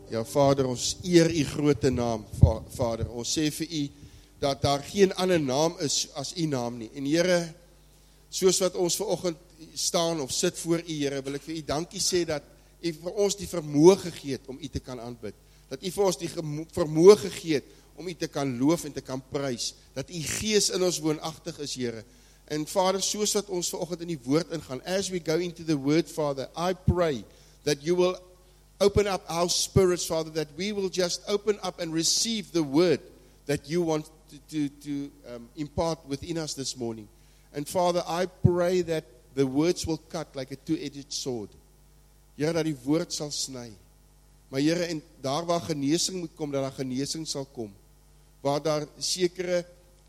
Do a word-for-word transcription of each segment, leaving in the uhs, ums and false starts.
Ja, Vader, ons eer u grote naam, va- Vader. Ons sê vir u, dat daar geen ander naam is as u naam nie. En Here, soos wat ons vanoggend staan of sit voor u, Here, wil ek vir u dankie sê, dat u vir ons die vermoë gegee het om u te kan aanbid. Dat u vir ons die gemo- vermoë gegee het om u te kan loof en te kan prys. Dat u gees in ons woonagtig is, Here. En Vader, soos wat ons vanoggend in die woord ingaan, as we go into the word, Father, I pray that you will open up our spirits, Father, that we will just open up and receive the word that you want to, to, to um, impart within us this morning. And Father, I pray that the words will cut like a two-edged sword. Here, dat die woord sal sny. Maar Here, en daar waar genesing moet kom, dat daar genesing sal kom. Waar daar sekere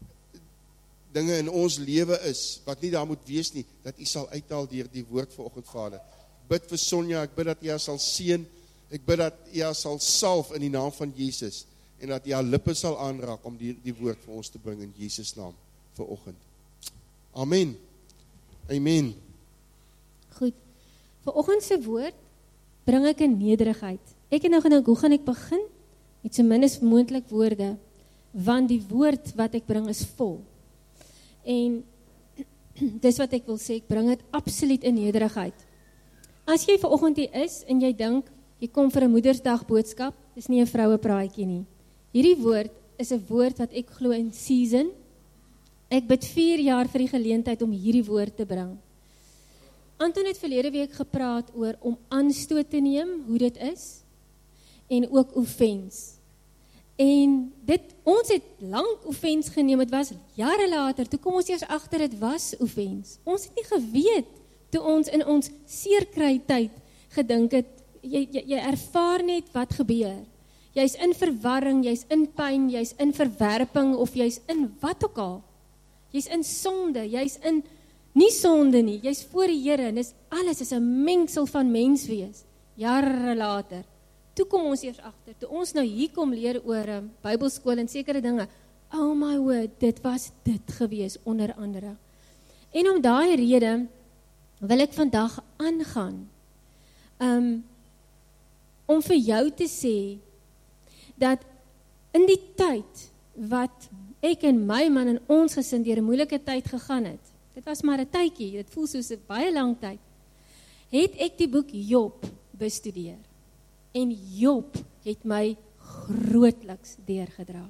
dinge in ons lewe is, wat nie daar moet wees nie, dat u sal uithaal deur die woord vanoggend, Vader. Bid vir Sonja, ek bid dat u haar sal seën, ek bid dat u haar sal salf in die naam van Jesus, en dat u haar lippe sal aanraak om die, die woord vir ons te bring in Jesus naam vanoggend. Amen. Amen. Goed, vanoggend se woord bring ek in nederigheid. Ek het nou gedink, hoe gaan ek begin? Met so min as moontlik woorde, want die woord wat ek bring is vol. En dis wat ek wil sê, ek bring het absoluut in nederigheid. As jy vanoggend hier is en jy dink, jy kom vir 'n Moedersdag boodskap, dis nie 'n vroue praatjie nie. Hierdie woord is 'n woord wat ek glo in season. Ek bid vier jaar vir die geleentheid om hierdie woord te bring. Anton het verlede week gepraat oor om aanstoot te neem, hoe dit is, en ook offense. En dit, ons het lank offense geneem, het was jare later, toe kom ons eers agter, het was offense. Ons het nie geweet, toe ons in ons seerkry tyd gedink het, jy, jy, jy ervaar net wat gebeur. Jy's in verwarring, jy's in pyn, jy's in verwerping, of jy's in wat ook al. Jy's in sonde, jy's in nie sonde nie, jy's voor die Here, en dis alles is 'n mengsel van menswees, jare later. Toe kom ons eers agter, toe ons nou hier kom leer oor um, Bybelskool en sekere dinge, oh my word, dit was dit gewees, onder andere. En om daai rede, wil ek vandag aangaan, um, om vir jou te sê, dat in die tyd, wat ek en my man en ons gesin deur 'n moeilike tyd gegaan het, dit was maar 'n tydjie, dit voel soos 'n baie lang tyd, het ek die boek Job bestudeer. En Job het my grootliks deurgedra.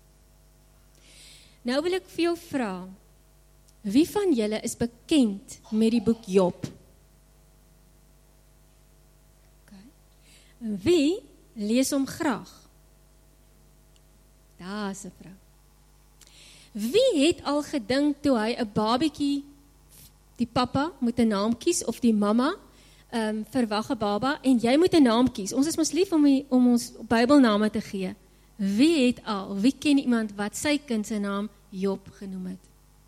Nou wil ek vir jou vra, wie van julle is bekend met die boek Job? Okay. Wie lees hom graag? Daar's 'n vrou. Wie het al gedink toe hy 'n babietjie, die pappa moet 'n naam kies, of die mamma, um, verwag 'n baba, en jy moet 'n naam kies. Ons is mos lief om, die, om ons Bybelname te gee. Wie het al, wie ken iemand wat sy kind se naam Job genoem het?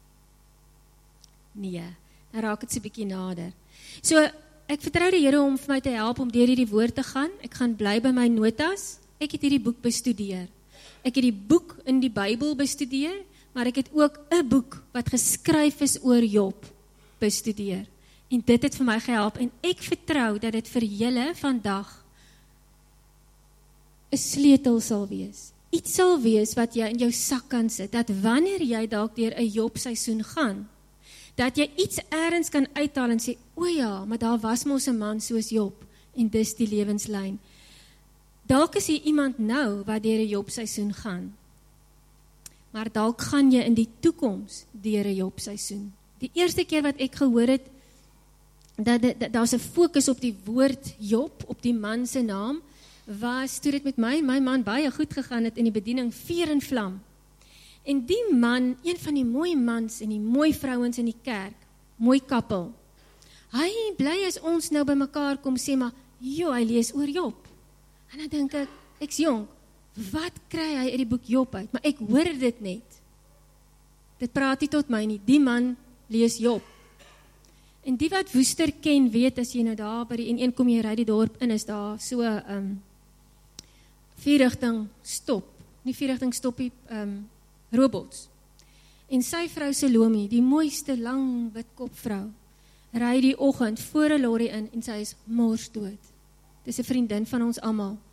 Nee, dan raak dit so 'n bietjie nader. So, ek vertrou die Here om vir my te help om deur hierdie woord te gaan. Ek gaan bly by my notas. Ek het hierdie boek bestudeer. Ek het die boek in die Bybel bestudeer, maar ek het ook 'n boek wat geskryf is oor Job bestudeer. En dit het vir my gehelp, en ek vertrou dat dit vir julle vandag 'n sleutel sal wees. Iets sal wees wat jy in jou sak kan sit, dat wanneer jy dalk deur 'n Job seisoen gaan, dat jy iets ergens kan uithaal en sê, o ja, maar daar was mos 'n man soos Job, en dis die lewenslyn. Dalk is hier iemand nou wat deur 'n Job seisoen gaan, maar dalk gaan jy in die toekoms deur 'n Job seisoen. Die eerste keer wat ek gehoor het, dat, dat daar's 'n fokus op die woord Job, op die man se naam, was toe dit met my en my man baie goed gegaan het in die bediening, vuur en vlam. En die man, een van die mooi mans en die mooi vrouens in die kerk, mooi kappel, hy bly as ons nou by mekaar kom sê, maar joh, hy lees oor Job. En dan dink ek, ek's jong, wat kry hy uit die boek Job uit? Maar ek hoor dit net. Dit praat nie tot my nie, die man lees Job. En die wat Woester ken, weet, as jy nou daar by die N een kom, jy ry die dorp in, is daar so um, vierrigting stop, nie vierrigting stoppie, um, robots. En sy vrou Salome, die mooiste lang witkop vrou, ry die oggend voor 'n lorry in en sy is mors dood. Dis 'n vriendin van ons almal.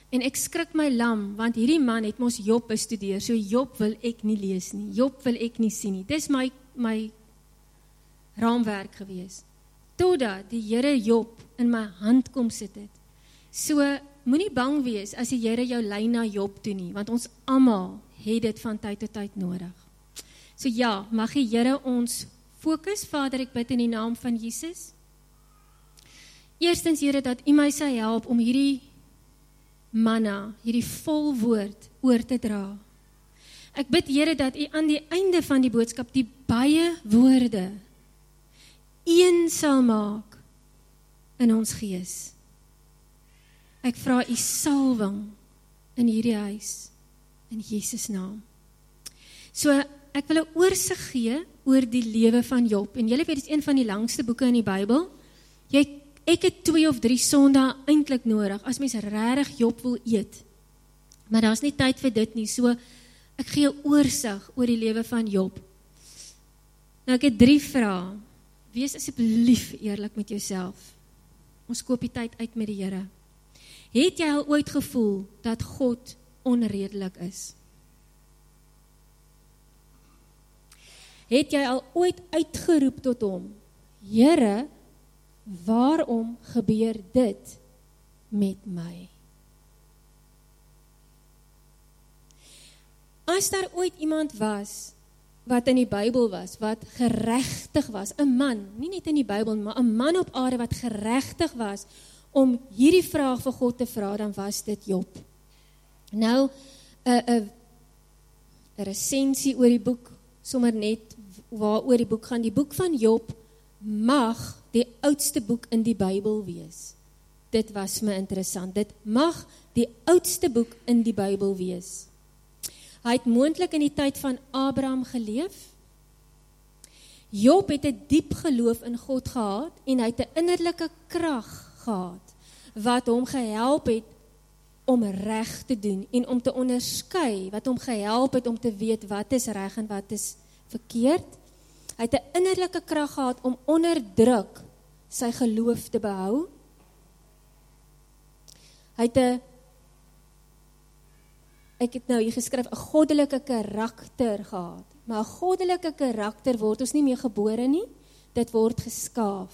En ek skrik my lam, want hierdie man het mos Job bestudeer, so Job wil ek nie lees nie, Job wil ek nie sien nie. Dis my, my raamwerk gewees. Totdat die Here Job in my hand kom sit het. So, moenie bang wees as die Here jou lei na Job toe nie, want ons almal het dit van tyd tot tyd nodig. So ja, mag die Here ons fokus, Vader, ek bid in die naam van Jesus. Eerstens, Here, dat U my sal help om hierdie manna, hierdie vol woord oor te dra. Ek bid, Here, dat U aan die einde van die boodskap die baie woorde een sal maak in ons gees. Ek vra U salwing in hierdie huis, in Jesus naam. So, ek wil 'n oorsig gee oor die lewe van Job, en julle weet, dit is een van die langste boeke in die Bybel. Jy, ek het twee of drie sondae eintlik nodig, as mens regtig Job wil eet. Maar daar is nie tyd vir dit nie, so ek gee 'n oorsig oor die lewe van Job. Nou, ek het drie vrae. Wees asseblief eerlik met jouself. Ons koop die tyd uit met die Here. Het jy al ooit gevoel dat God onredelik is? Het jy al ooit uitgeroep tot hom, Here, waarom gebeur dit met my? As daar ooit iemand was, wat in die Bybel was, wat geregtig was, 'n man, nie net in die Bybel, maar 'n man op aarde wat geregtig was, om hierdie vraag vir God te vra, dan was dit Job. Nou, 'n 'n 'n resensie oor die boek, sommer net waar oor die boek gaan, die boek van Job mag die oudste boek in die Bybel wees. Dit was my interessant, dit mag die oudste boek in die Bybel wees. Hy het moontlik in die tyd van Abraham geleef. Job het 'n diep geloof in God gehad, en hy het 'n innerlike krag gehad, wat hom gehelp het om reg te doen, en om te onderskei, wat hom gehelp het om te weet wat is reg en wat is verkeerd. Hy het 'n innerlike krag gehad om onder druk sy geloof te behou. Hy het 'n, ek het nou hier geskryf, 'n goddelike karakter gehad. Maar 'n goddelike karakter word ons nie meer gebore nie, dit word geskaaf.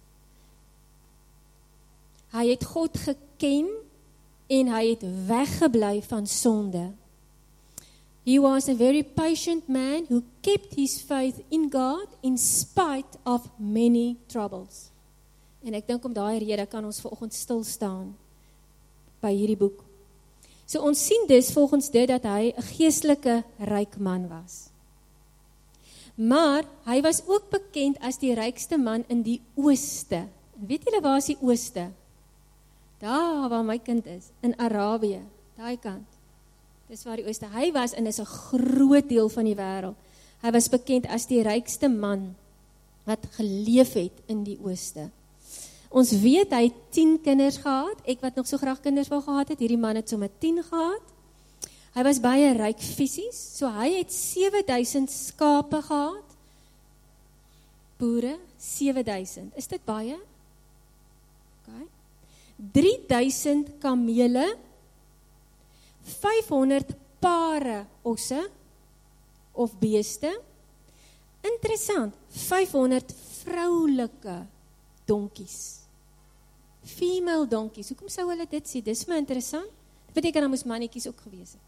Hy het God geken, en hy het weggebly van sonde. He was a very patient man who kept his faith in God in spite of many troubles. En ek dink om daai rede kan ons vanoggend stil staan by hierdie boek. So ons sien dus volgens dit dat hy 'n geestelike ryk man was. Maar hy was ook bekend as die rykste man in die ooste. En weet julle waar is die ooste? Daar waar my kind is, in Arabië, daai kant. Dis waar die ooste, hy was, en is 'n groot deel van die wêreld. Hy was bekend as die rykste man wat geleef het in die ooste. Ons weet, hy het tien kinders gehad, ek wat nog so graag kinders wou gehad het, hierdie man het sommer tien gehad. Hy was baie ryk fisies, so hy het sewe duisend skape gehad. Boere, sewe duisend, is dit baie? Okay. drie duisend kamele, vyfhonderd pare osse, of beeste. Interessant, vyfhonderd vroulike donkies. Female donkies, hoekom sou hulle dit sê? Dis my interessant. Dit beteken dan moes mannetjies ook gewees het.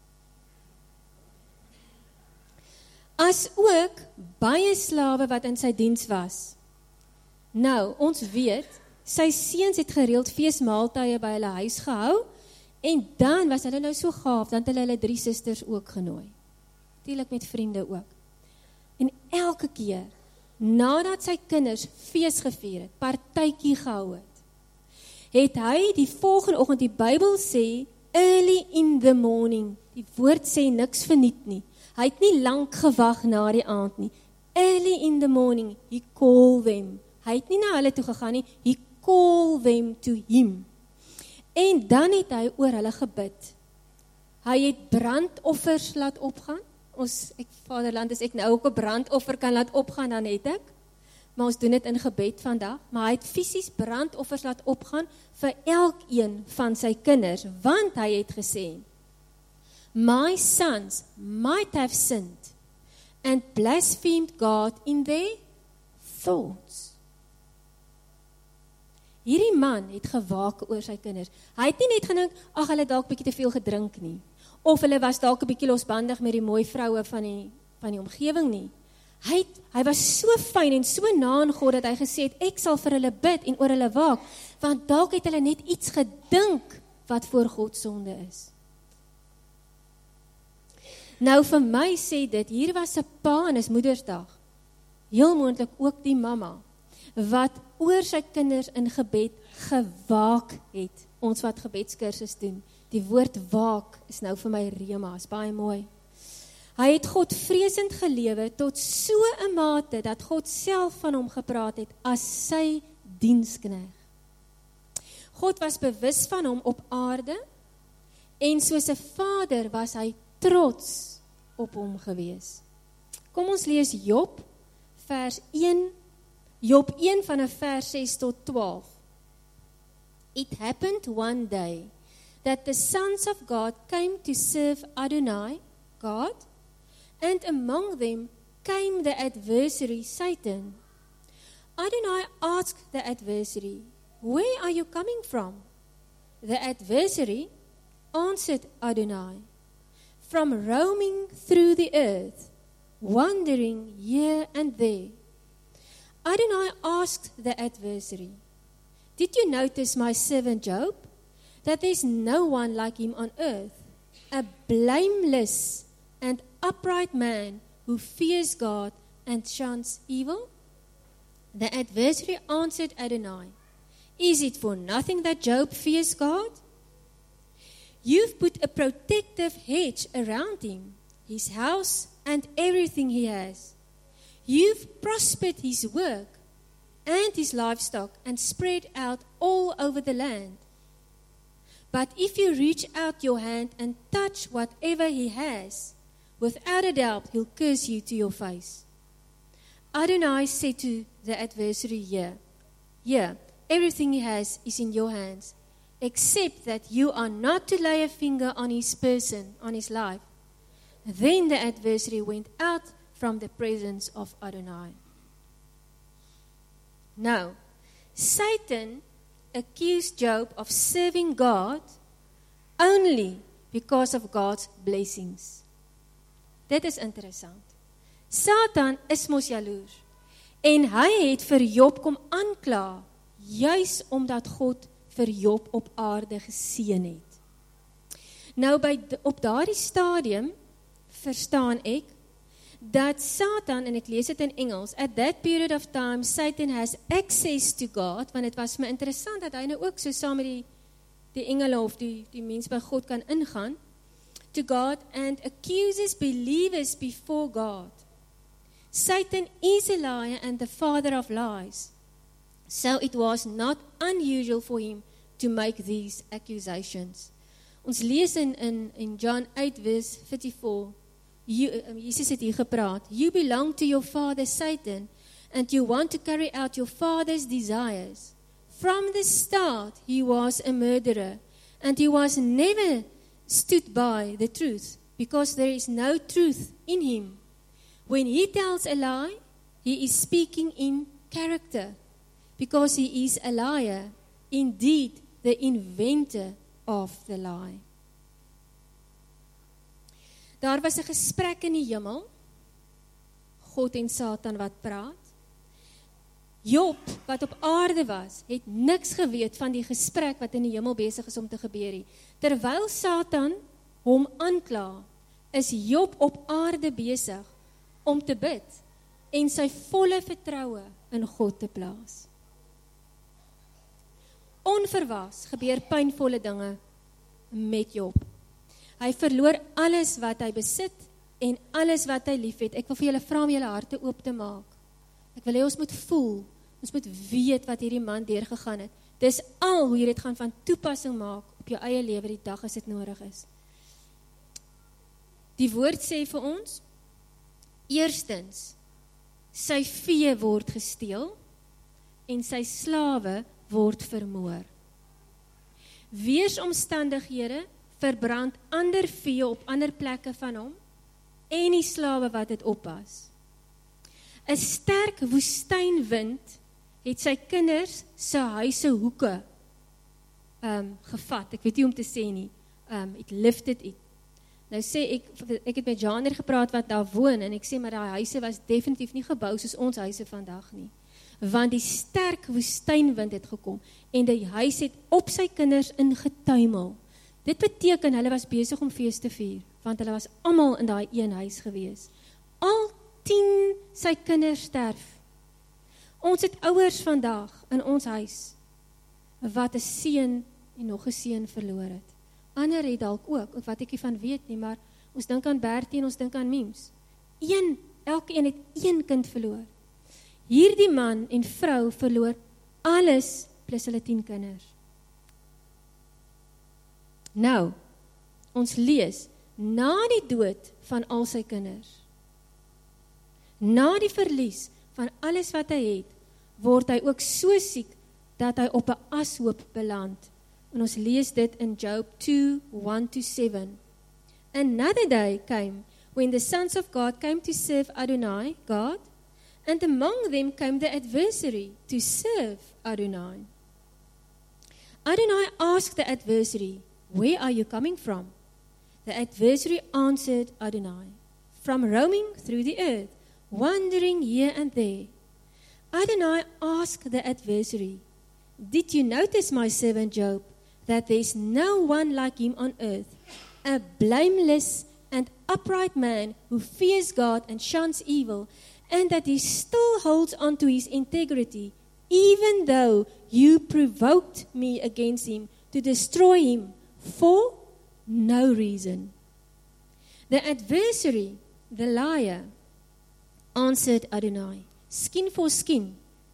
As ook baie slawe wat in sy diens was. Nou, ons weet, sy seuns het gereeld feesmaaltye by hulle huis gehou, en dan was hulle nou so gaaf, dan het hulle hulle drie susters ook genooi. Natuurlik met vriende ook. En elke keer, nadat sy kinders fees gevier het, partytjie gehou het, het hy die volgende oggend, die Bybel sê, early in the morning, die woord sê niks verniet nie, hy het nie lank gewag na die aand nie, early in the morning, he called them, hy het nie na hulle toe gegaan nie, he called them to him, en dan het hy oor hulle gebid, hy het brandoffers laat opgaan, ons, ek, Vaderland, as ek nou ook 'n brandoffer kan laat opgaan, dan het ek, maar ons doen dit in gebed vandag, maar hy het fisies brandoffers laat opgaan vir elkeen van sy kinders, want hy het gesê, my sons might have sinned and blasphemed God in their thoughts. Hierdie man het gewaak oor sy kinders. Hy het nie net gedink, ag, hulle het dalk bietjie te veel gedrink nie, of hulle was dalk 'n bietjie losbandig met die mooi vroue van die, van die omgewing nie. Hy, het, hy was so fyn en so na aan God, dat hy gesê het, ek sal vir hulle bid en oor hulle waak, want dalk het hulle net iets gedink, wat voor God sonde is. Nou vir my sê dit, hier was 'n pa en is Moedersdag, heel moontlik ook die mamma, wat oor sy kinders in gebed gewaak het, ons wat gebedskursus doen, die woord waak is nou vir my rema, is baie mooi. Hy het God vreesend gelewe tot so 'n mate, dat God self van hom gepraat het, as sy diensknegt. God was bewus van hom op aarde, en soos 'n vader was hy trots op hom gewees. Kom ons lees Job, vers een, Job een vanaf vers ses tot twaalf. It happened one day, that the sons of God came to serve Adonai, God, and among them came the adversary Satan. Adonai asked the adversary, where are you coming from? The adversary answered Adonai, from roaming through the earth, wandering here and there. Adonai asked the adversary, did you notice my servant Job? That there's no one like him on earth, a blameless and upright man who fears God and shuns evil? The adversary answered Adonai, is it for nothing that Job fears God? You've put a protective hedge around him, his house and everything he has. You've prospered his work and his livestock and spread out all over the land. But if you reach out your hand and touch whatever he has, without a doubt he'll curse you to your face. Adonai said to the adversary, here, here, everything he has is in your hands, except that you are not to lay a finger on his person, on his life. Then the adversary went out from the presence of Adonai. Now, Satan accused Job of serving God only because of God's blessings. Dit is interessant. Satan is mos jaloers, en hy het vir Job kom aankla, juis omdat God vir Job op aarde geseën het. Nou, by, op daardie stadium, verstaan ek, dat Satan, en ek lees dit in Engels, at that period of time, Satan has access to God, want het was my interessant, dat hy nou ook so saam met die, die engele, of die, die mens by God kan ingaan, to God, and accuses believers before God. Satan is a liar and the father of lies, so it was not unusual for him to make these accusations. Ons lees in, in, in John eight verse thirty-four, You, Jesus het hier gepraat, you belong to your father Satan, and you want to carry out your father's desires. From the start, he was a murderer, and he was never stood by the truth, because there is no truth in him. When he tells a lie, he is speaking in character, because he is a liar, indeed the inventor of the lie. Daar was 'n gesprek in die hemel, God en Satan wat praat. Job, wat op aarde was, het niks geweet van die gesprek wat in die hemel besig is om te gebeur nie. Terwyl Satan hom aankla, is Job op aarde besig om te bid en sy volle vertroue in God te plaas. Onverwags gebeur pynvolle dinge met Job. Hy verloor alles wat hy besit en alles wat hy lief het. Ek wil vir julle vra om julle harte oop te maak. Ek wil hê ons moet voel, ons moet weet wat hierdie man deurgegaan het. Dis al hoe jy dit gaan van toepassing maak op jou eie lewe die dag as dit nodig is. Die woord sê vir ons, eerstens, sy vee word gesteel en sy slawe word vermoor. Weersomstandighede verbrand ander vee op ander plekke van hom en die slawe wat dit oppas. 'n Sterk woestynwind het sy kinders se huise hoeke um, gevat. Ek weet nie om te sê nie. Um, it lifted it. Nou sê ek, ek het met Janer gepraat wat daar woon en ek sê maar die huise was definitief nie gebou soos ons huise vandag nie. Want die sterk woestynwind het gekom en die huis het op sy kinders ingetuimel. Dit beteken hulle was besig om fees te vier, want hulle was almal in daai een huis gewees. Al tien sy kinders sterf. Ons het ouers vandag in ons huis wat 'n seun en nog 'n seun verloor het. Ander het dalk ook, of wat ek nie van weet nie, maar ons dink aan Bertie en ons dink aan Miems. Een, elke een het een kind verloor. Hierdie man en vrou verloor alles plus hulle tien kinders. Nou, ons lees, na die dood van al sy kinders, na die verlies van alles wat hy het, word hy ook so siek, dat hy op 'n ashoop beland. En ons lees dit in Job two, one to seven. Another day came, when the sons of God came to serve Adonai, God, and among them came the adversary to serve Adonai. Adonai asked the adversary, where are you coming from? The adversary answered Adonai, from roaming through the earth, wandering here and there. Adonai asked the adversary, did you notice, my servant Job, that there is no one like him on earth, a blameless and upright man who fears God and shuns evil, and that he still holds on to his integrity, even though you provoked me against him to destroy him for no reason? The adversary, the liar, answered Adonai, skin for skin.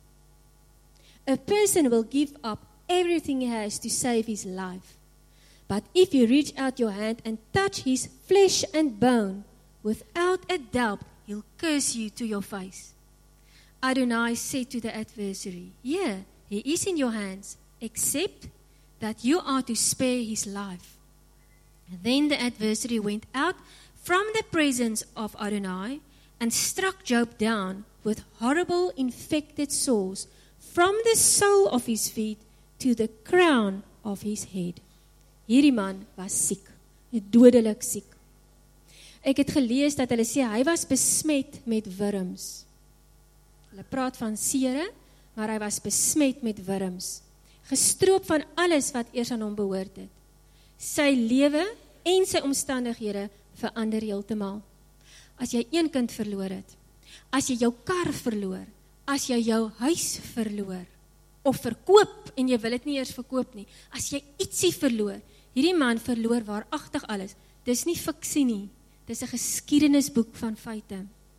A person will give up everything he has to save his life. But if you reach out your hand and touch his flesh and bone, without a doubt, he'll curse you to your face. Adonai said to the adversary, yeah, he is in your hands, except that you are to spare his life. Then the adversary went out from the presence of Adonai and struck Job down with horrible infected sores from the sole of his feet to the crown of his head. Hierdie man was siek, dodelik siek. Ek het gelees dat hulle sê hy was besmet met wurms. Hulle praat van sere, maar hy was besmet met wurms. Gestroop van alles wat eers aan hom behoort het. Sy lewe en sy omstandighede verander heeltemal. As jy een kind verloor het, as jy jou kar verloor, as jy jou huis verloor, of verkoop, en jy wil dit nie eers verkoop nie, as jy ietsie verloor, hierdie man verloor waaragtig alles, dis nie fiksie nie, dis 'n geskiedenisboek van feite.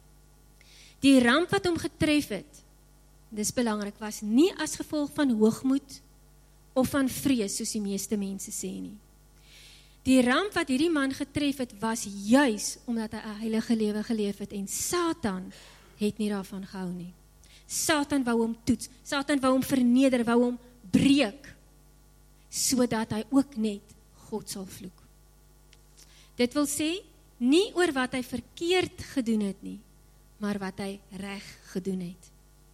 Die ramp wat hom getref het, dis belangrik, was nie as gevolg van hoogmoed, of van vrees, soos die meeste mense sê nie. Die ramp wat hierdie man getref het, was juis omdat hy 'n heilige lewe geleef het, en Satan het nie daarvan gehou nie. Satan wou hom toets, Satan wou hom verneder, wou hom breek, sodat hy ook net God sal vloek. Dit wil sê, nie oor wat hy verkeerd gedoen het nie, maar wat hy reg gedoen het.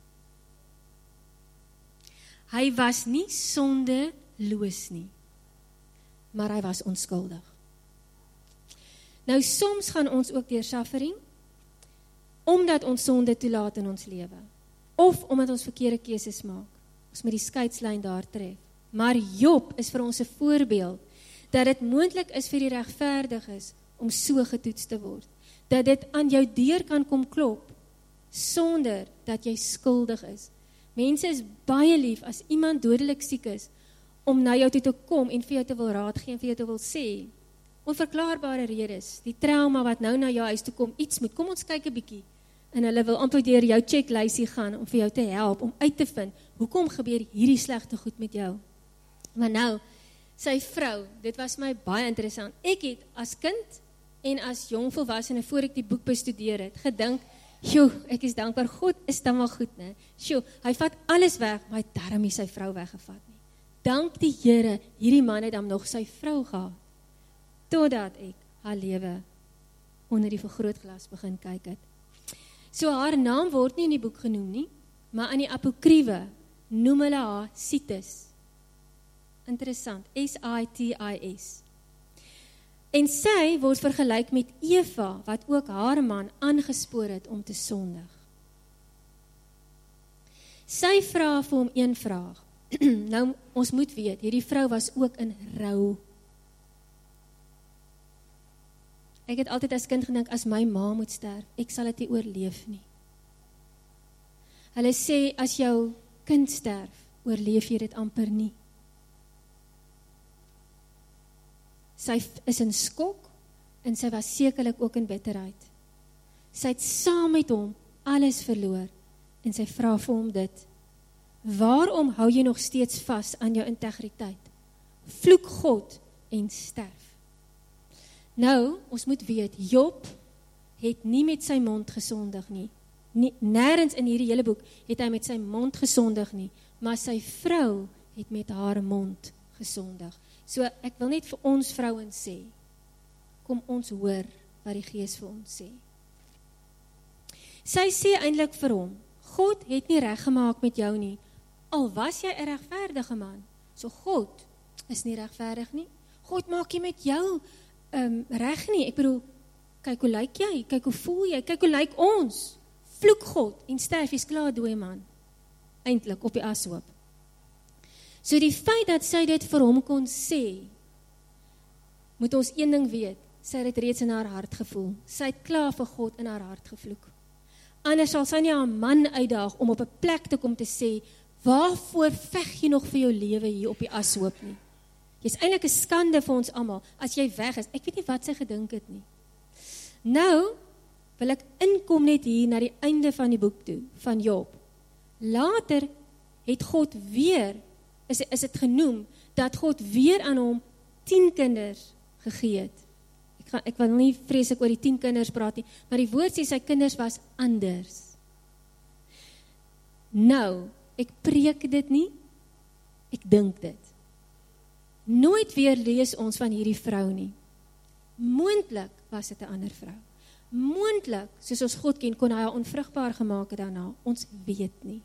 Hy was nie sondeloos nie, maar hy was onskuldig. Nou soms gaan ons ook deur suffering, omdat ons sonde toelaat in ons lewe, of omdat ons verkeerde keuses maak, ons met die skeidslyn daar tref. Maar Job is vir ons 'n voorbeeld, dat dit moontlik is vir die regverdiges om so getoets te word, dat dit aan jou deur kan kom klop, sonder dat jy skuldig is. Mense is baie lief as iemand dodelik siek is, om na jou toe te kom en vir jou te wil raad gee en vir jou te wil sê, onverklaarbare redes, die trauma wat nou na jou huis toe kom, iets moet, kom ons kyk 'n bietjie, en hulle wil amper deur jou checklysie gaan, om vir jou te help, om uit te vind, hoekom gebeur hierdie slegte goed met jou? Maar nou, sy vrou, dit was my baie interessant, ek het as kind, en as jong volwassene, voor ek die boek bestudeer het, gedink, Sjoe, ek is dankbaar, God is dan maar goed, né? Sjoe, hy vat alles weg, maar hy het darm nie sy vrou weggevat nie. Dank die Here, hierdie man het dan nog sy vrou gehad, totdat ek haar lewe onder die vergrootglas begin kyk het. So haar naam word nie in die boek genoem nie, maar in die apokriewe noem hulle haar Sitis. Interessant, S I T I S. En sy word vergelyk met Eva, wat ook haar man aangespoor het om te sondig. Sy vra vir hom een vraag. Nou, ons moet weet, hierdie vrou was ook in rou. Ek het altyd as kind gedink, as my ma moet sterf, ek sal dit nie oorleef nie. Hulle sê, as jou kind sterf, oorleef jy dit amper nie. Sy is in skok, en sy was sekerlik ook in bitterheid. Sy het saam met hom alles verloor, en sy vra vir hom dit, waarom hou jy nog steeds vas aan jou integriteit? Vloek God en sterf. Nou, ons moet weet, Job het nie met sy mond gesondig nie. nie. Nêrens in hierdie hele boek het hy met sy mond gesondig nie, maar sy vrou het met haar mond gesondig. So, ek wil net vir ons vrouens sê, kom ons hoor wat die Gees vir ons sê. Sy sê eintlik vir hom, God het nie reg gemaak met jou nie, al was jy 'n regverdige man. So God is nie regverdig nie. God maak nie met jou um, reg nie. Ek bedoel, kyk hoe lyk jy, kyk hoe voel jy, kyk hoe lyk ons. Vloek God en sterf, jy's klaar dooie man. Eintlik op die ashoop. So die feit dat sy dit vir hom kon sê, moet ons een ding weet, sy het dit reeds in haar hart gevoel. Sy het klaar vir God in haar hart gevloek. Anders sal sy nie haar man uitdaag om op 'n plek te kom te sê, waarvoor veg jy nog vir jou lewe hier op die ashoop nie? Jy's eintlik 'n skande vir ons almal, as jy weg is. Ek weet nie wat sy gedink het nie. Nou, wil ek inkom net hier na die einde van die boek toe, van Job. Later het God weer, is, is het genoem, dat God weer aan hom tien kinders gegee het. Ek, ga, ek wil nie vreeslik oor die tien kinders praat nie, maar die woord sê sy kinders was anders. Nou, ek preek dit nie, ek dink dit. Nooit weer lees ons van hierdie vrou nie. Moontlik was dit 'n ander vrou. Moontlik, soos ons God ken, kon hy haar onvrugbaar gemaak het daarna. Ons weet nie.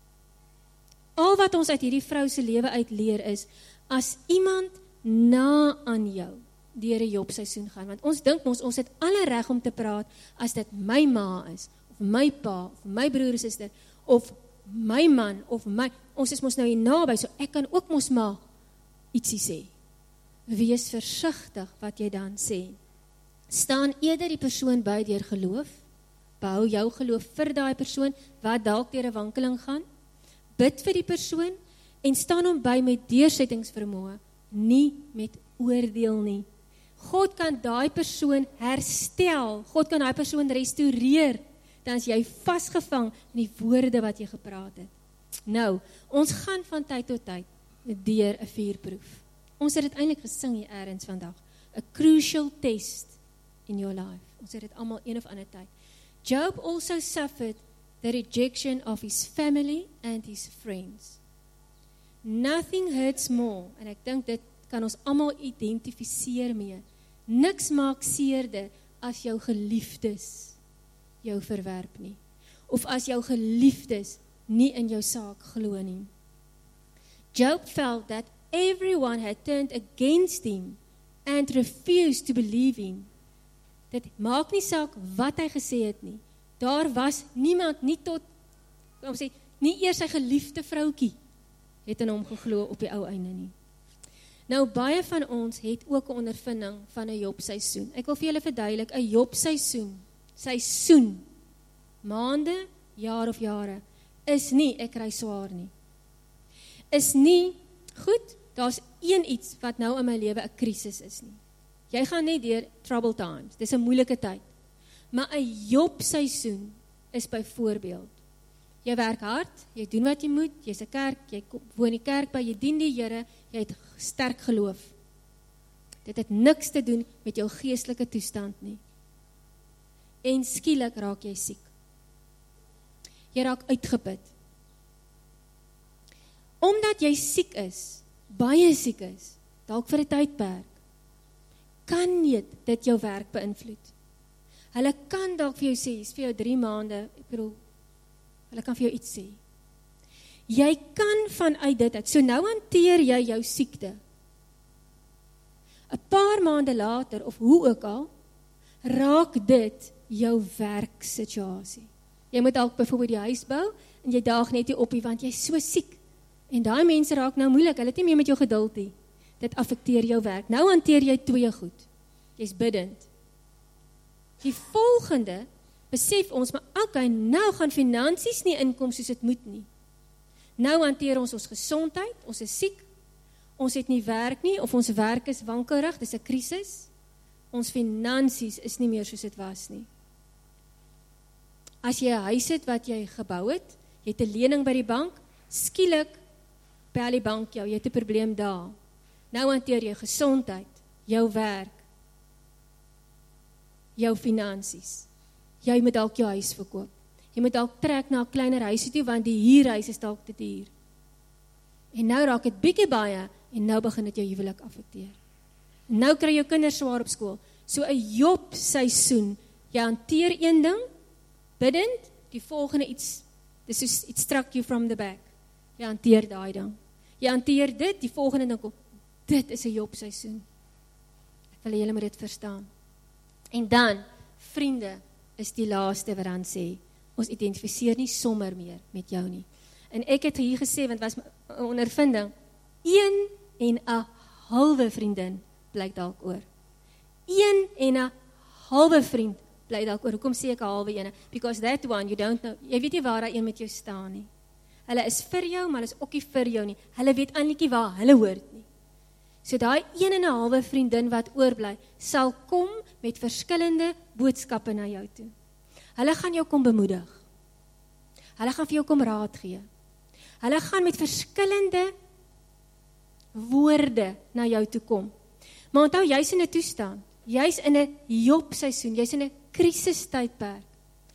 Al wat ons uit hierdie vrou se lewe uit leer is, as iemand na aan jou deur 'n Job seisoen gaan, want ons dink ons, ons het alle reg om te praat as dit my ma is, of my pa, of my broer en suster, of my man, of my, ons is mos nou hier naby, so ek kan ook mos maar ietsie sê. Wees versigtig wat jy dan sê. Staan eerder die persoon by deur geloof, behou jou geloof vir daai persoon, wat dalk deur 'n wankeling gaan, bid vir die persoon, en staan hom by met deursettingsvermoë, nie met oordeel nie. God kan daai persoon herstel, God kan daai persoon restoreer, dan is jy vasgevang in die woorde wat jy gepraat het. Nou, ons gaan van tyd tot tyd deur 'n vuurproef. Ons het dit eintlik gesing hier eers vandag. A crucial test in your life. Ons het dit almal een of ander tyd. Job also suffered the rejection of his family and his friends. Nothing hurts more, en ek dink dit kan ons almal identifiseer mee. Niks maak seerder as jou geliefdes jou verwerp nie. Of as jou geliefdes nie in jou saak glo nie. Job felt that everyone had turned against him and refused to believe him. Dit maak nie saak wat hy gesê het nie. Daar was niemand, nie tot, kom sê, nie eers sy geliefde vroutjie het in hom geglo op die ou einde nie. Nou, baie van ons het ook 'n ondervinding van 'n Job seisoen. Ek wil vir julle verduidelik, 'n Job seisoen, seisoen, maande, jaar of jare, is nie, ek kry swaar nie. Is nie, goed, daar's een iets wat nou in my lewe 'n krisis is nie. Jy gaan net deur trouble times, dis 'n moeilike tyd. Maar 'n Job seisoen is byvoorbeeld, jy werk hard, jy doen wat jy moet, jy's 'n kerk, jy woon in die kerk by, jy dien die Here, jy het sterk geloof. Dit het niks te doen met jou geestelike toestand nie. En skielik raak jy siek. jy raak uitgeput. Omdat jy siek is, baie siek is, dalk vir 'n tydperk, kan nie dit jou werk beïnvloed. Hulle kan dalk vir jou sê, is vir jou drie maande, ek bedoel, hulle kan vir jou iets sê. Jy kan vanuit dit uit, so nou hanteer jy jou siekte. 'n Paar maande later, of hoe ook al, raak dit jou werksituasie. Jy moet dalk byvoorbeeld die huis bou, en jy daag net nie op nie, want jy is so siek. En daai mense raak nou moeilik, hulle het nie meer met jou geduld nie. Dit affekteer jou werk. Nou hanteer jy twee goed. Jy's biddend. Die volgende, besef ons, maar okay, nou gaan finansies nie inkom soos dit moet nie. Nou hanteer ons ons gesondheid, ons is siek, ons het nie werk nie, of ons werk is wankelrig, dis 'n krisis. Ons finansies is nie meer soos dit was nie. As jy 'n huis het wat jy gebou het, jy het 'n lening by die bank, skielik bel die bank jou, jy het 'n probleem daar. Nou hanteer jy gesondheid, jou werk, jou finansies. Jy moet dalk jou huis verkoop. Jy moet dalk trek na 'n kleiner huis toe, want die huurhuis is dalk te duur. En nou raak dit bietjie baie, en nou begin dit jou huwelik affekteer. Nou kry jou kinders swaar op skool. So 'n Job seisoen, jy hanteer een ding, biddend, die volgende iets, dis soos, it struck you from the back. Jy hanteer daai ding. Jy hanteer dit, die volgende ding kom, dit is 'n Job seisoen. Ek wil julle moet dit verstaan. En dan, vriende, is die laaste wat dan sê, ons identifiseer nie sommer meer met jou nie. En ek het hier gesê, want was 'n ondervinding, een en 'n halwe vriendin blyk dalk oor. Een en 'n halwe vriend blyk dalk oor. Hoekom sê ek 'n halwe ene? Because that one, you don't know, jy weet nie waar daai een met jou staan nie. Hulle is vir jou, maar hulle is ook nie vir jou nie. Hulle weet eintlik nie waar hulle hoort nie. So daai een en 'n halwe vriendin wat oorbly, sal kom met verskillende boodskappe na jou toe. Hulle gaan jou kom bemoedig. Hulle gaan vir jou kom raad gee. Hulle gaan met verskillende woorde na jou toe kom. Maar onthou, jy's in 'n toestand. Jy's in 'n Job seisoen, jy's in 'n krisistydperk.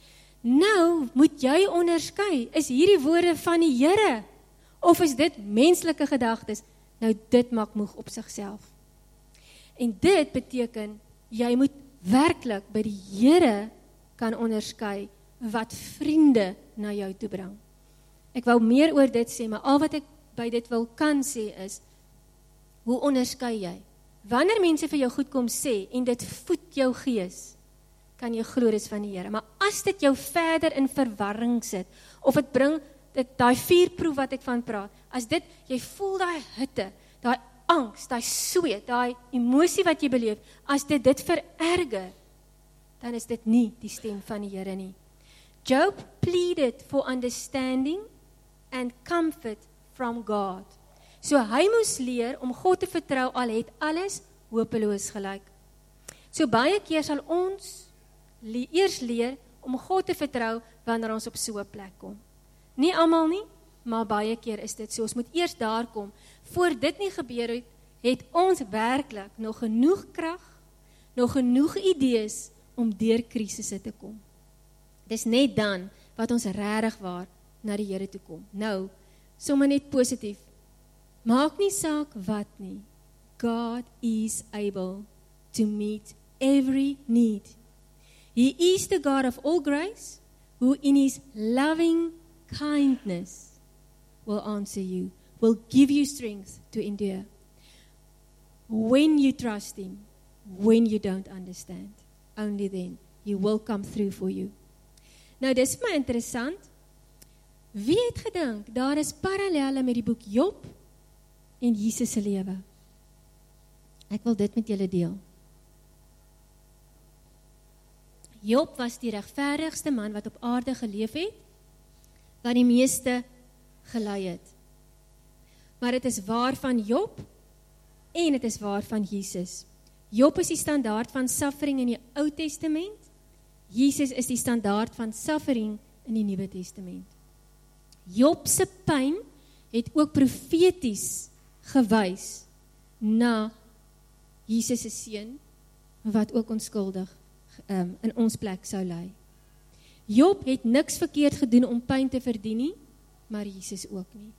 Nou moet jy onderskei, is hierdie woorde van die Here of is dit menslike gedagtes? Nou dit maak moeg op sigself. En dit beteken jy moet werklik by die Here kan onderskei wat vriende na jou toe bring. Ek wou meer oor dit sê, maar al wat ek by dit wil kan sê is, hoe onderskei jy? Wanneer mense vir jou goed kom sê, en dit voed jou gees, kan jy glo dis van die Here. Maar as dit jou verder in verwarring sit, of het bring, dit, daai vuurproef wat ek van praat, as dit, jy voel daai hitte, daai angs, daai sweet, daai emosie wat jy beleef, as dit dit vererger, dan is dit nie die stem van die Here nie. Job pleaded for understanding and comfort from God. So hy moes leer om God te vertrou, al het alles hopeloos gelyk. So baie keer sal ons le- eers leer om God te vertrou wanneer ons op so 'n plek kom. Nie almal nie, maar baie keer is dit so. Ons moet eers daar kom. Voor dit nie gebeur het, het ons werklik nog genoeg krag, nog genoeg idees om deur krisisse te kom. Dis net dan wat ons regtig waar na die Here toe kom. Nou, sommer net positief. Maak nie saak wat nie. God is able to meet every need. He is the God of all grace, who in his loving kindness will answer you, will give you strength to endure. When you trust him, when you don't understand, only then he will come through for you. Nou, dis my interessant. Wie het gedink, daar is parallelle met die boek Job en Jesus se lewe? Ek wil dit met julle deel. Job was die regverdigste man wat op aarde geleef het, wat die meeste gelei het. Maar dit is waar van Job en dit is waar van Jesus. Job is die standaard van suffering in die Ou Testament. Jesus is die standaard van suffering in die Nuwe Testament. Job se pyn het ook profeties gewys na Jesus se seun wat ook onskuldig um, in ons plek sou lê. Job het niks verkeerd gedoen om pyn te verdien nie, maar Jesus ook nie.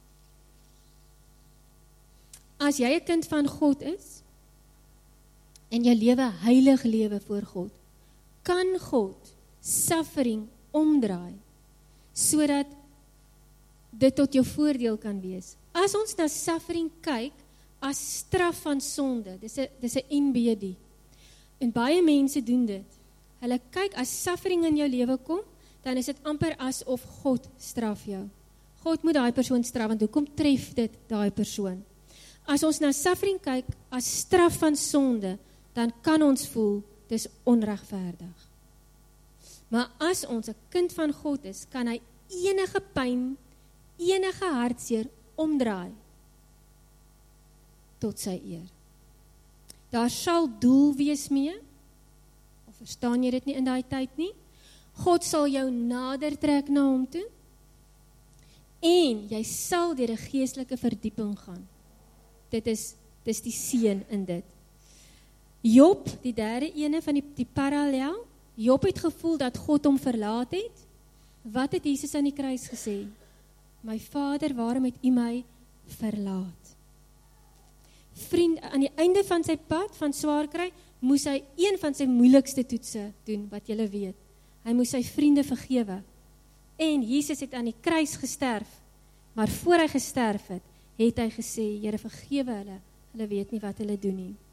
As jy 'n kind van God is, en jou lewe heilig lewe voor God, kan God suffering omdraai, sodat dit tot jou voordeel kan wees. As ons na suffering kyk, as straf van sonde, dis 'n dis 'n N B D, en baie mense doen dit, hulle kyk, as suffering in jou lewe kom, dan is dit amper asof God straf jou. God moet daai persoon straf, want hoekom tref dit daai persoon? As ons na suffering kyk, as straf van sonde, dan kan ons voel, dis onregverdig. Maar as ons 'n kind van God is, kan hy enige pyn, enige hartseer omdraai, tot sy eer. Daar sal doel wees mee, of verstaan jy dit nie in daai tyd nie? God sal jou nader trek na hom toe, en jy sal deur 'n geestelike verdieping gaan. Dit is, dis die seën in dit. Job, die derde ene van die, die parallel, Job het gevoel dat God hom verlaat het. Wat het Jesus aan die kruis gesê? My Vader, waarom het U my verlaat? Vriend, aan die einde van sy pad, van swaar kry, moes hy een van sy moeilikste toetse doen, wat julle weet. Hy moes sy vriende vergewe. En Jesus het aan die kruis gesterf, maar voor hy gesterf het, het hy gesê, Here, vergewe hulle, hulle weet nie wat hulle doen nie.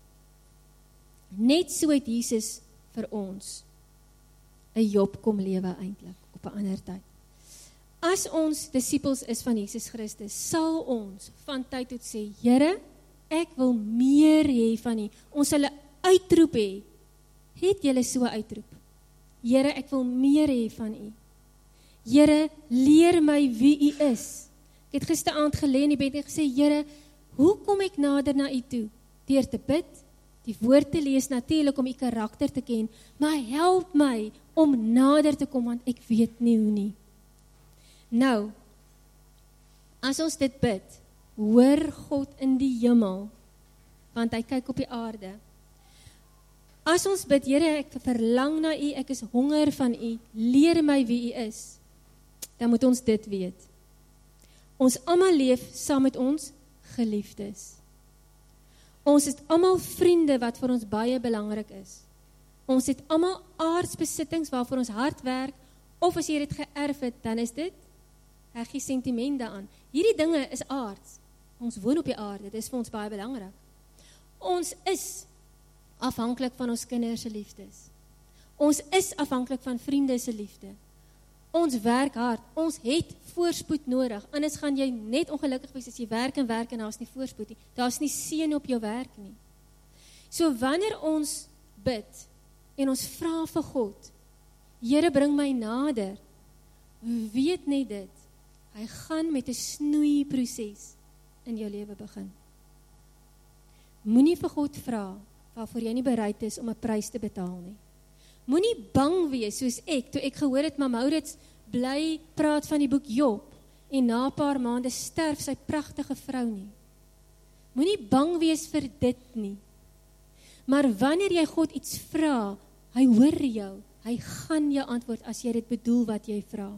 Net so het Jesus vir ons 'n Job kom lewe eintlik, op 'n ander tyd. As ons disippels is van Jesus Christus, sal ons van tyd tot sê, Here, ek wil meer hê van U. Ons sal 'n uitroep hê. Het julle so 'n uitroep? Here, ek wil meer hê van U. Here, leer my wie U is. Ek het gisteraand gelê in die bed en gesê, Here, hoe kom ek nader na U toe? Deur te bid, die woord te lees, natuurlik om U karakter te ken, maar help my om nader te kom, want ek weet nie hoe nie. Nou, as ons dit bid, hoor God in die hemel, want hy kyk op die aarde. As ons bid, Here, ek verlang na U, ek is honger van U, leer my wie U is, dan moet ons dit weet. Ons almal leef saam met ons geliefdes. Ons het almal vriende wat vir ons baie belangrik is. Ons het almal aardsbesittings waarvoor ons hard werk, of as jy dit geërf het, dan is dit, heg jy sentiment daaraan. Hierdie dinge is aards. Ons woon op die aarde, dit is vir ons baie belangrik. Ons is afhanklik van ons kinders se liefdes. Ons is afhanklik van vriende se liefde. Ons werk hard, ons het voorspoed nodig, anders gaan jy net ongelukkig wees as jy werk en werk en daar is nie voorspoed nie. Daar is nie seën op jou werk nie. So wanneer ons bid en ons vra vir God, Here, bring my nader, weet net dit, hy gaan met 'n snoeiproses in jou lewe begin. Moenie vir God vra waarvoor jy nie bereid is om 'n prys te betaal nie. Moenie bang wees soos ek, toe ek gehoor het, maar Maurits bly praat van die boek Job, en na 'n paar maande sterf sy pragtige vrou nie. Moenie bang wees vir dit nie. Maar wanneer jy God iets vra, hy hoor jou, hy gaan jou antwoord as jy dit bedoel wat jy vra.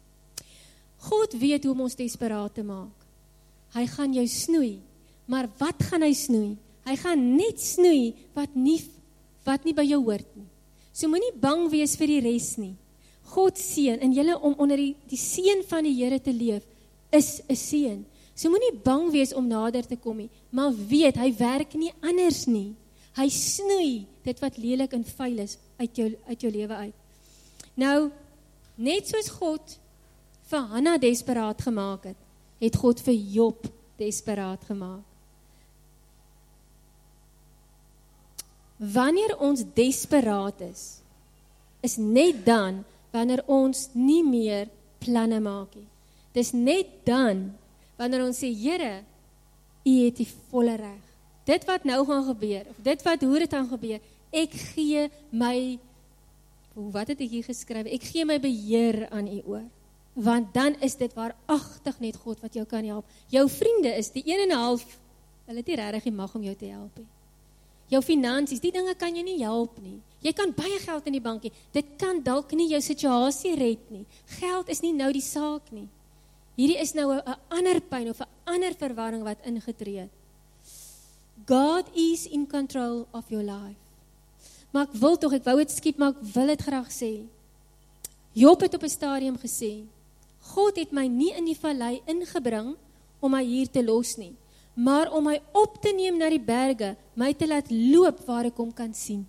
God weet hoe om ons desperaat te maak. Hy gaan jou snoei, maar wat gaan hy snoei? Hy gaan net snoei wat nie, wat nie by jou hoort nie. So moenie bang wees vir die res nie. God seën, en julle om onder die, die seën van die Here te leef, is 'n seën. So moenie bang wees om nader te kom nie, maar weet, hy werk nie anders nie. Hy snoei dit wat lelik en vuil is uit jou, uit jou lewe uit. Nou, net soos God vir Hanna desperaat gemaak het, het God vir Job desperaat gemaak. Wanneer ons desperaat is, is net dan, wanneer ons nie meer planne maak nie. Dis net dan, wanneer ons sê, Here, U het die volle reg. Dit wat nou gaan gebeur, of dit wat, hoe dit gaan gebeur, ek gee my, wat het ek hier geskryf, ek gee my beheer aan U oor. Want dan is dit waaragtig net God wat jou kan help. Jou vriende is die een en 'n half, hulle het nie regtig die mag om jou te help nie. Jou finansies, die dinge kan jy nie help nie. Jy kan baie geld in die bank hê. Dit kan dalk nie jou situasie red nie. Geld is nie nou die saak nie. Hierdie is nou 'n ander pyn of 'n ander verwarring wat ingetree het. God is in control of your life. Maar ek wil tog, ek wou dit skiep, maar ek wil dit graag sê. Job het op 'n stadium gesê, God het my nie in die vallei ingebring om my hier te los nie, maar om my op te neem na die berge, my te laat loop waar ek hom kan sien.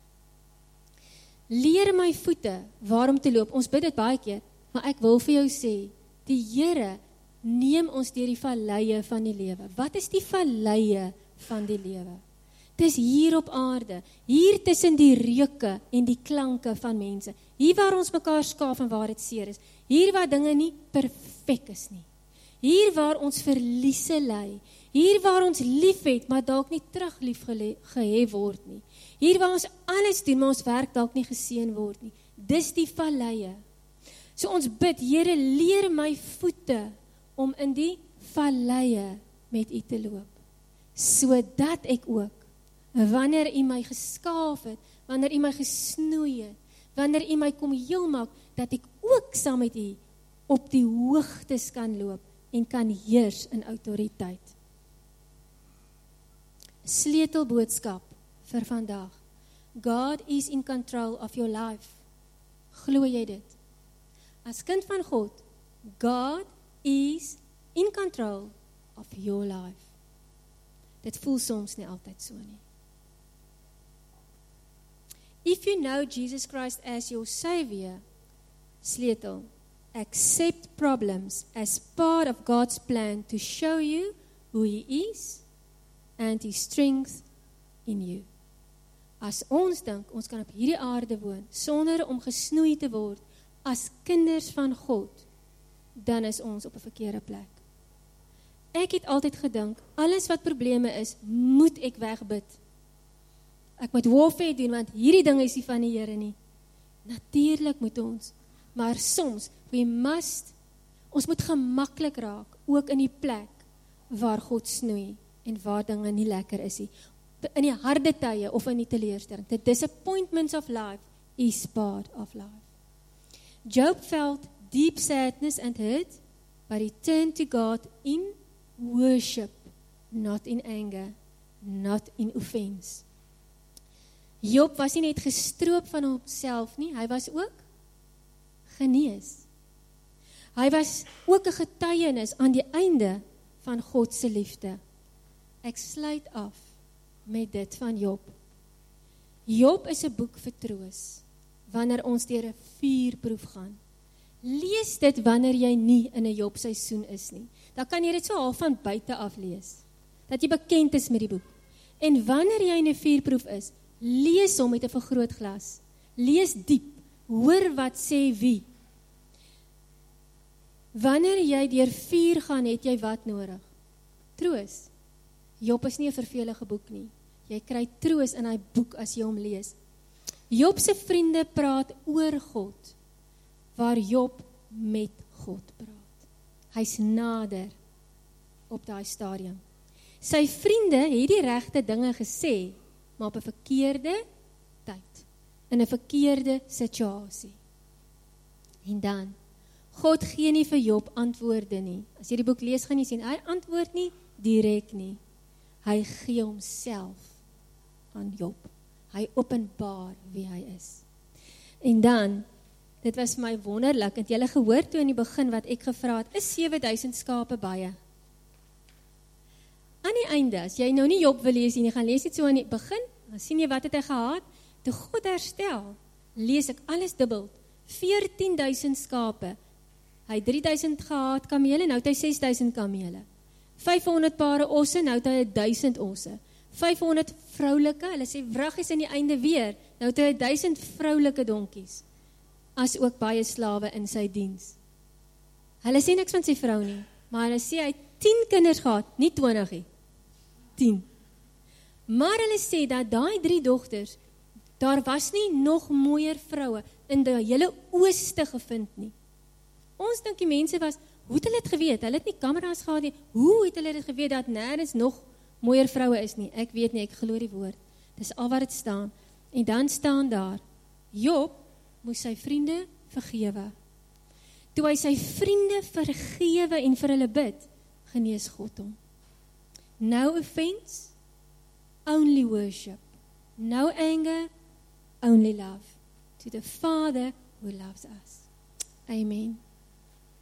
Leer my voete waarom te loop. Ons bid dit baie keer, maar ek wil vir jou sê, die Here neem ons deur die valleie van die lewe. Wat is die valleie van die lewe? Dis hier op aarde, hier tussen die reuke en die klanke van mense, hier waar ons mekaar skaaf en waar dit seer is, hier waar dinge nie perfek is nie, hier waar ons verliese ly, hier waar ons lief het, maar dalk nie terug lief gehê word nie, hier waar ons alles doen, maar ons werk dalk nie geseën word nie, dis die valleie. So ons bid, Here, leer my voete om in die valleie met U te loop, sodat ek ook, wanneer U my geskaaf het, wanneer U my gesnoei het, wanneer U my kom heel maak, dat ek ook saam met U op die hoogtes kan loop en kan heers in autoriteit. Sleutelboodskap vir vandag. God is in control of your life. Glo jy dit? As kind van God, God is in control of your life. Dit voel soms nie altyd so nie. If you know Jesus Christ as your Savior, sleutel, accept problems as part of God's plan to show you who He is and His strength in you. As ons dink, ons kan op hierdie aarde woon, sonder om gesnoei te word, as kinders van God, dan is ons op 'n verkeerde plek. Ek het altyd gedink, alles wat probleme is, moet ek wegbid. Ek moet warfare doen, want hierdie ding is nie van die Here nie. Natuurlik moet ons, maar soms, we must, ons moet gemaklik raak, ook in die plek waar God snoei, en waar dinge nie lekker is nie. In die harde tye, of in die teleurstelling. The disappointments of life is part of life. Job felt deep sadness and hurt, but he turned to God in worship, not in anger, not in offense. Job was nie net gestroop van homself nie, hy was ook genees. Hy was ook 'n getuienis aan die einde van God se liefde. Ek sluit af met dit van Job. Job is 'n boek vir troos, wanneer ons deur 'n vuurproef gaan. Lees dit wanneer jy nie in 'n Job seisoen is nie. Dan kan jy dit so half van buite af lees, dat jy bekend is met die boek. En wanneer jy in 'n vuurproef is, lees hom met 'n vergrootglas. Lees diep, hoor wat sê wie. Wanneer jy deur vuur gaan, het jy wat nodig? Troos. Job is nie 'n vervelige boek nie. Jy kry troos in hy boek as jy hom lees. Job se vriende praat oor God, waar Job met God praat. Hy's nader op daai stadium. Sy vriende het die regte dinge gesê, maar op 'n verkeerde tyd, in 'n verkeerde situasie. En dan, God gee nie vir Job antwoorde nie. As jy die boek lees, gaan jy sien, hy antwoord nie direk nie. Hy gee homself aan Job. Hy openbaar wie hy is. En dan, dit was my wonderlik, het julle gehoor toe in die begin wat ek gevra het, is sewe duisend skape baie? Aan die einde, as jy nou nie Job wil lees en jy gaan lees dit so aan die begin, dan sien jy wat het hy gehad, toe God herstel, lees ek alles dubbel, veertien duisend skape, hy het drie duisend gehad kamele, nou het hy ses duisend kamele, vyfhonderd pare osse, nou het hy duisend osse, vyfhonderd vroulike, hulle sê wraggies in die einde weer, nou het hy duisend vroulike donkies, as ook baie slawe in sy diens. Hulle sê niks van sy vrou nie, maar hulle sê hy het tien kinders gehad, nie twintig nie, tien. Maar hulle sê dat daai drie dogters, daar was nie nog mooier vroue in die hele ooste gevind nie. Ons dink die mense was, hoe het hulle het geweet? Hulle het nie kameras gehad nie, hoe het hulle het geweet dat nêrens nog mooier vroue is nie? Ek weet nie, ek glo die woord. Dis al wat dit staan. En dan staan daar, Job moes sy vriende vergewe. Toe hy sy vriende vergewe en vir hulle bid, genees God hom. No offense, only worship. No anger, only love. To the Father who loves us. Amen.